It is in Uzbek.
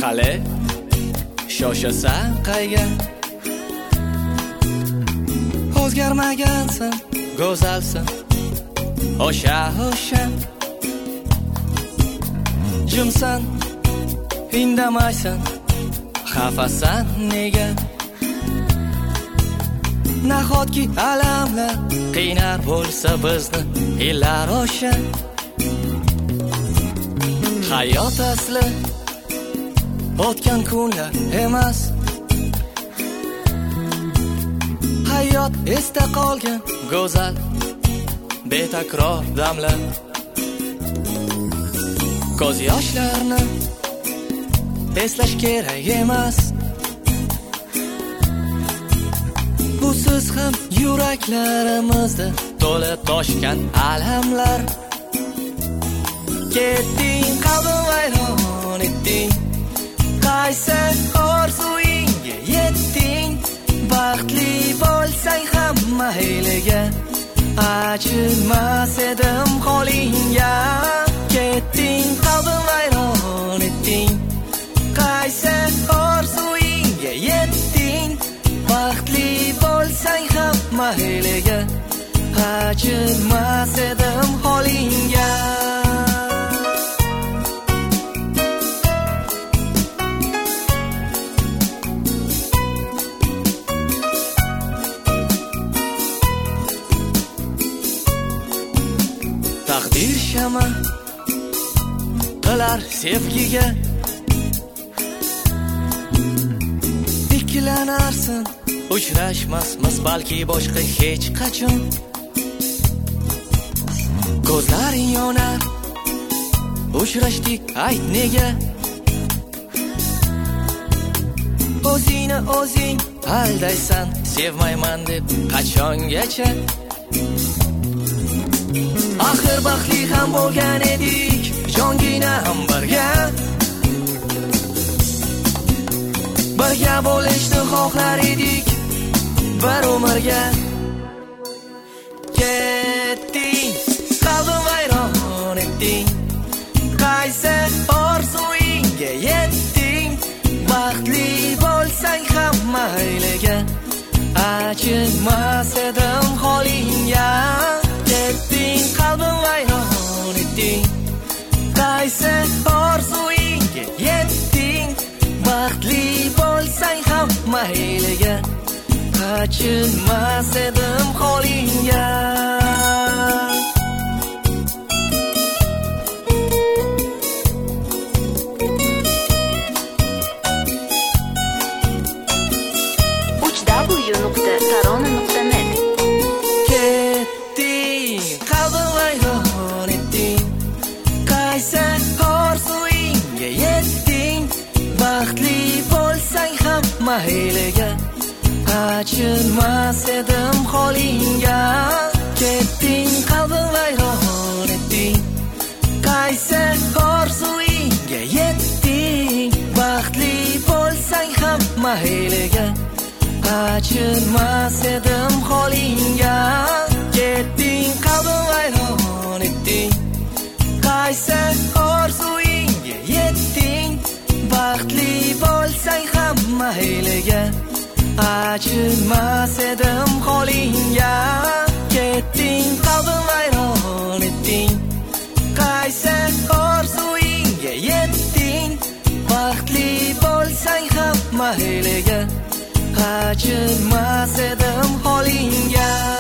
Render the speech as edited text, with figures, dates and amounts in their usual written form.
qale shoshasan qayga o'zgarmagansan go'zalsan o'sha jimsan indamaysan xafasan nega nahotki alamlar qiynar bo'lsa bizni yillar o'sha hayot asli o'tgan kunlar emas hayot esda qolgan go'zal betakror damlar ko'z yoshlarni eslash kerak emas busiz ham yuraklarimizda to'la toshgan alamlar ketding qalbim vayron etding qaysi orzuingga yetding baxtli bo'lsang ham mayliga achinmas edim holingga ketding qalbim vayron etding qaysi orzuingga yetding baxtli bo'lsang ham mayliga achinmas edim holingga taqdir shama qilar sevgiga ikkilanarsin uchrashmasmiz balki boshqa hech qachon ko'zlaring yonar uchrashdik ayt nega o'zingni o'zing aldaysan sevmayman deb qachongacha axir baxtli ham bo'lgan edik jongina ham birga bo'lishni xohlar edik bir umrga ketding qalbim vayron etding qaysi orzuingga yetding baxtli bo'lsang ham mayliga achinmas edim holingga ketding qalbim vayron etding qaysi orzuingga yetding baxtli bo'lsang ham mayliga achinmas edim holingga www.tarona.net ketding qalbim vayron etding qaysi orzuingga yetding baxtli bo'lsang ham mayliga achinmas edim holingga ketding qalbim vayron etding qaysi orzuingga yetding baxtli bo'lsang ham mayliga achinmas edim holingga ketding qalbim vayron etding qaysi orzuingga yetding baxtli bo'lsang ham mayliga achinmas edim holingga ketding qalbim vayron etding qaysi orzuingga yetding baxtli bo'lsang ham mayliga achinmas edim holingga